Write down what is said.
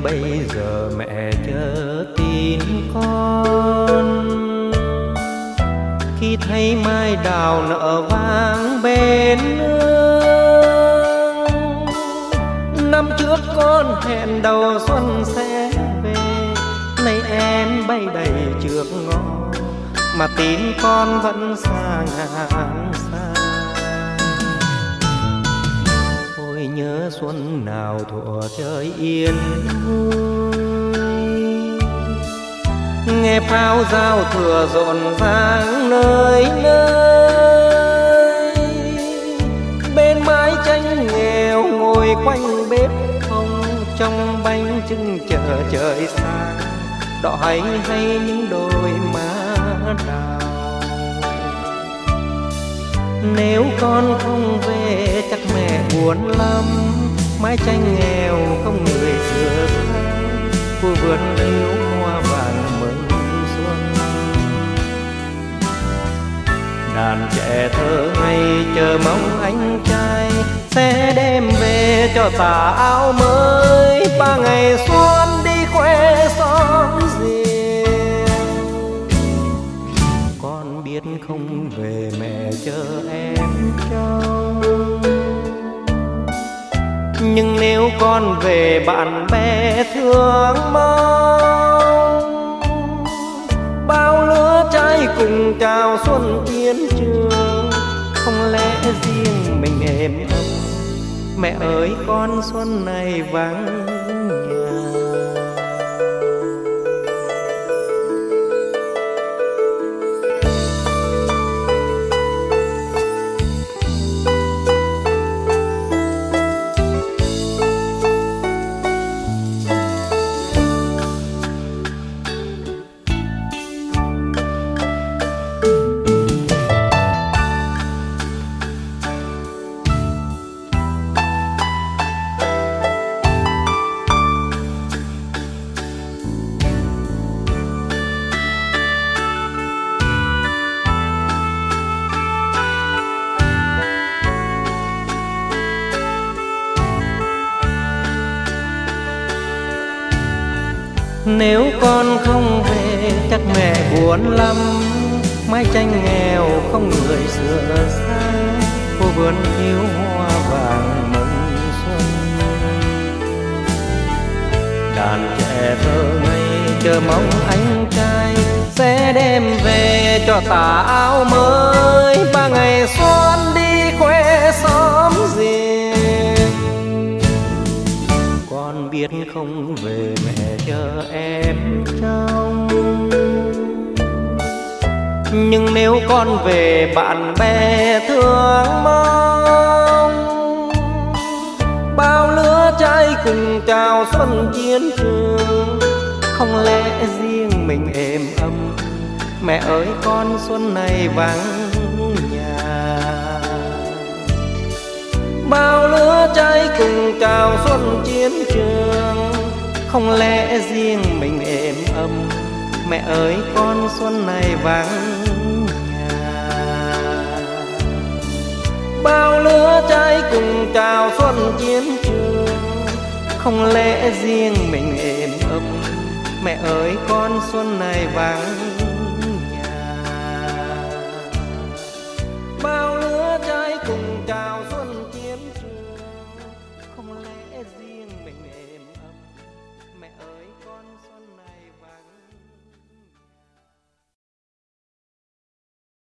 bây giờ mẹ chờ tin con. Khi thấy mai đào nở vang bên nương, năm trước con hẹn đầu xuân sẽ về, nay em bay đầy trước ngõ mà tin con vẫn xa ngàn xa. Ôi nhớ xuân nào thuở trời yên vui, nghe pháo giao thừa rộn ràng nơi nơi. Bên mái tranh nghèo ngồi quanh bếp không, trong bánh trưng chờ trời sáng, đỏ hay những đôi má đào. Nếu con không về chắc mẹ buồn lắm, mái tranh nghèo không người sửa sang, khu vườn thiếu hoa vàng mừng xuân. Đàn trẻ thơ ngây chờ mong anh trai sẽ đem về cho tà áo mới, ba ngày xuân đi khoe xóm riêng. Con biết không về mẹ chờ em trông, nhưng nếu con về bạn bè thương mong. Bao lứa trai cùng chào xuân chiến trường, không lẽ riêng mình êm ấm. Mẹ ơi con xuân này vắng nhà. Nếu con không về chắc mẹ buồn lắm, mái tranh nghèo không người sửa sang, khu vườn thiếu hoa vàng mừng xuân. Đàn trẻ thơ ngây chờ mong anh trai sẽ đem về cho tà áo mới, ba ngày xuân đi khoe xóm riêng. Con biết không về mẹ chờ em trông, nhưng nếu con về bạn bè thương mong. Bao lứa trai cùng chào xuân chiến trường, không lẽ riêng mình êm ấm. Mẹ ơi con xuân này vắng nhà. Bao lứa trai cùng chào xuân chiến trường, không lẽ riêng mình êm ấm. Mẹ ơi con xuân này vắng nhà. Bao lứa trai cùng chào xuân chiến trường, không lẽ riêng mình êm ấm. Mẹ ơi con xuân này vắng